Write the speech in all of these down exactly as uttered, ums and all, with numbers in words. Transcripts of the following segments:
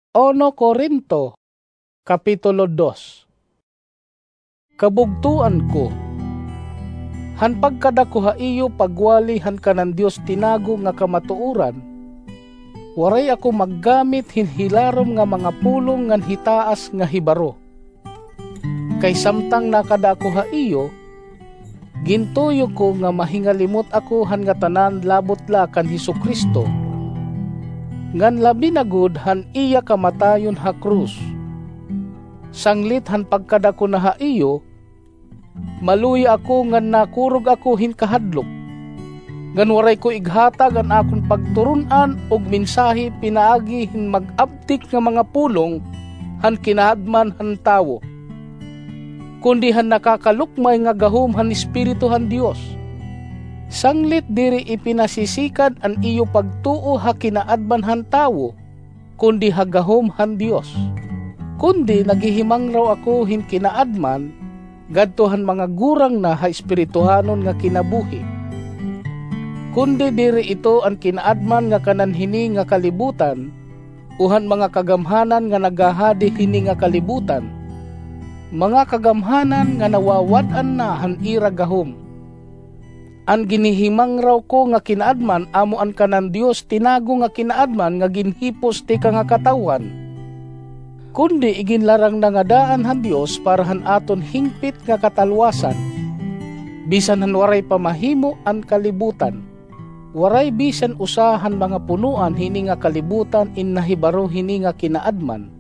Ono Korinto, Kapitulo dos. Kabugtuan ko, han pagkadako ha iyo pagwali han kanan Dios tinago nga kamatuuran, waray ako maggamit hinhilarom nga mga pulong ngan hitaas nga hibaro. Kay samtang nakadako ha iyo, gintuyo ko nga mahingalimot ako han nga tanan labot la kan Hesukristo, ngan labi na gud han iya kamatayon ha krus. Sanglit han pagkadako na ha iyo, maluy ako ngan nakurog ako hinkahadlok, ngan waray ko ighatag ang akon pagturunan og mensahe pinaagi hin mag-abtik nga mga pulong han kinahadman han tawo, kundi han nakakalukmay nga gahom han Espiritu han Dios. Sanglit diri ipinasisikad an iyo pagtuo ha kinaadman han tawo, kundi hagahom han Dios. Kundi naghihimang raw ako hin kinaadman gadtohan mga gurang na ha espirituhanon nga kinabuhi. Kundi diri ito ang kinaadman nga kananhini nga kalibutan, uhan mga kagamhanan nga nagahadi hini nga kalibutan, mga kagamhanan nga nawawad-an na han ira gahom. Ang ginihimang raw ko nga kinaadman amo an kanan Dios tinago nga kinaadman nga ginhipos ti ka nga katawan, kundi iginlarang na nga daan han Dios para han aton hingpit nga katalwasan, bisan han waray pamahimo an kalibutan. Waray bisan usahan mga punuan hini nga kalibutan in nahibaro hini nga kinaadman.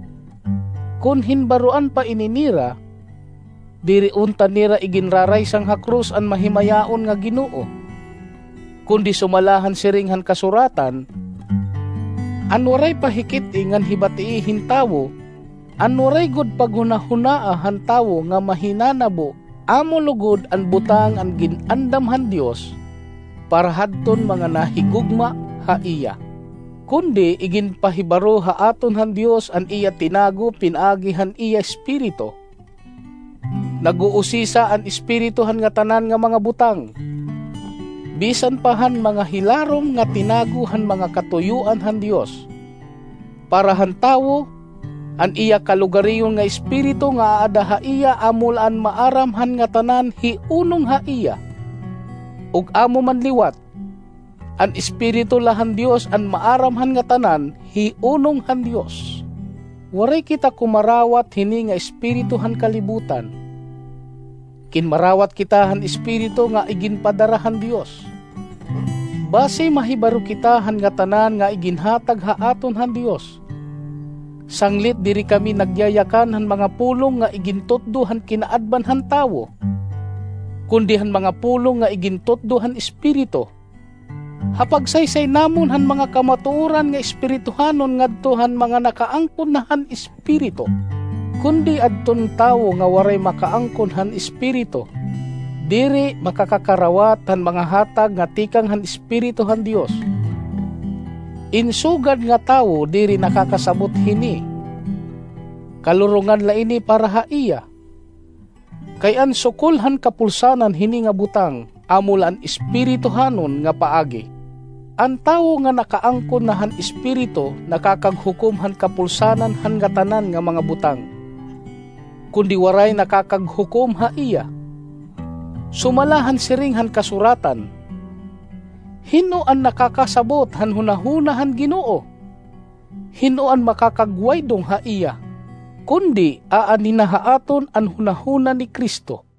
Kun hinbaruan pa ininira, diri unta nira iginraray sang hakrus an mahimayaon nga Ginoo, kundi sumalahan siringhan kasuratan, an waray pahikit ingan hibatii hintawo, an waray gud paghunahunaa han tawo nga mahinanabo, amo lugod an butang an ginandam han Dios para hadton mga nahigugma ha iya. Kundi igin pahibaro ha aton han Dios an iya tinago pinagi han iya espiritu. Naguusisa an espiritu han nga tanan nga mga butang, bisan pahan mga hilarom nga tinaguhan mga katuyuan han Dios, para han tawo an iya kalugariyon nga espiritu nga ada ha iya amulan maaram han nga tanan hiunong ha iya, ug amo man liwat an espiritu lahan Dios an maaram han nga tanan hiunong han Dios. Waray kita kumarawat hini nga espiritu han kalibutan, kinmarawat kita han espiritu nga iginpadarahan Dios. Base mahibaro kita han nga tanan nga iginhatag ha aton han Dios. Sanglit diri kami nagyayakan han mga pulong nga igintutdo han kinaadban han tawo, kundi han mga pulong nga igintutdo han espiritu. Hapagsaysay namon han mga kamatuoran nga espirituhanon ngadto han mga nakaangkon na han espiritu, kundi adton tawo nga waray makaangkon han espiritu, diri makakakarawat han mga hatag nga tikang han espiritu han Dios. Insugad nga tawo diri nakakasabot hini, kalurungan la ini para ha iya. Kay an sukulhan kapulsanan hini nga butang amulan espirituhanon nga paagi. An tawo nga nakaangkon na han espiritu nakakaghukom han kapulsanan han nga tanan nga mga butang, kundi waray nakakaghukom ha iya. Sumalahan siringhan kasuratan, hino an nakakasabot han hunahuna han Ginoo, hino an makakagwaydong ha iya, kundi aaninahaaton an hunahuna ni Kristo.